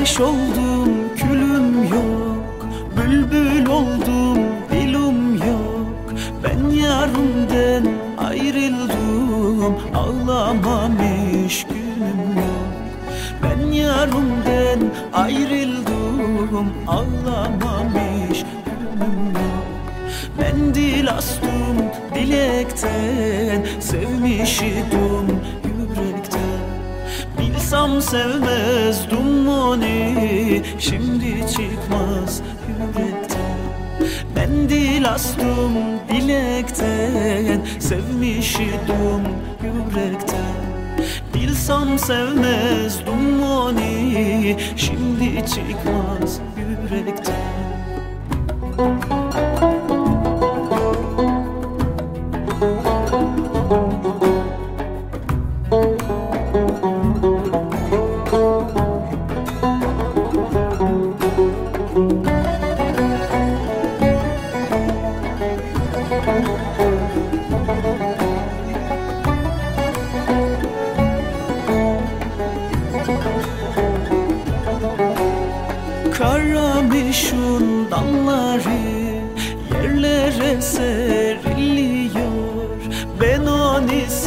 Ateş oldum, külüm yok. Bülbül oldum, dilim yok. Ben yarımden ayrıldım, ağlamamış günüm yok. Ben yarımden ayrıldım, ağlamamış günüm yok. Ben dil astım dilekten, sevmişidim yürekten. Bilsem sevmezdim onu, şimdi çıkmaz yürekten. Ben dil astım dilekten, sevmişidim yürekten. Bilsem sevmezdim onu, şimdi çıkmaz yürekten. Karamışın dalları yerlere seriliyor. Ben onu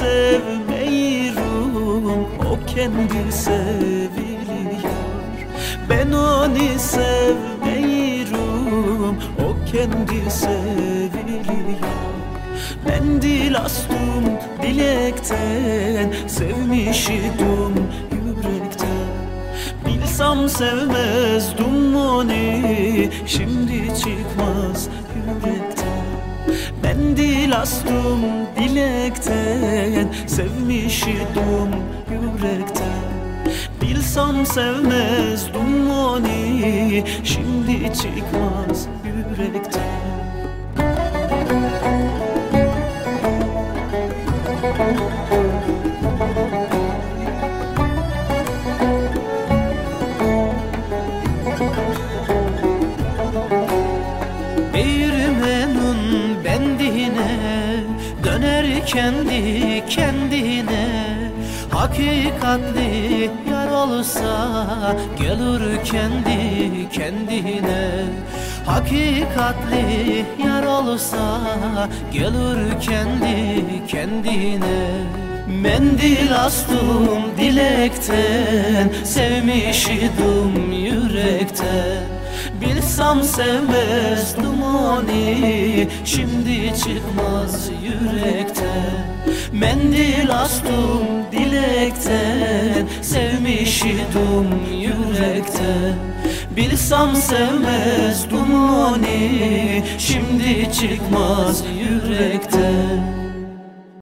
sevmiyorum, o kendi seviliyor. Ben onu sevmiyorum, o kendi seviliyor. Ben dil astım dilekten, sevmişidim yürekten. Bilsem sevmezdim onu, şimdi çıkmaz yürekten. Ben dil astım dilekten, sevmişidim yürekten. Bilsem sevmezdim onu, şimdi çıkmaz yürekten. Değirmenin bendine döner kendi kendine. Hakikatli yar olsa gelir kendi kendine. Hakikatli yar olsa gelir kendi kendine. Mendil astım dilekten, sevmişidim yürekten. Bilsem sevmezdim onu, şimdi çıkmaz yürekten. Mendil astım dilekten, sevmişidim yürekten. Bilsem sevmezdim onu, şimdi çıkmaz yürekten.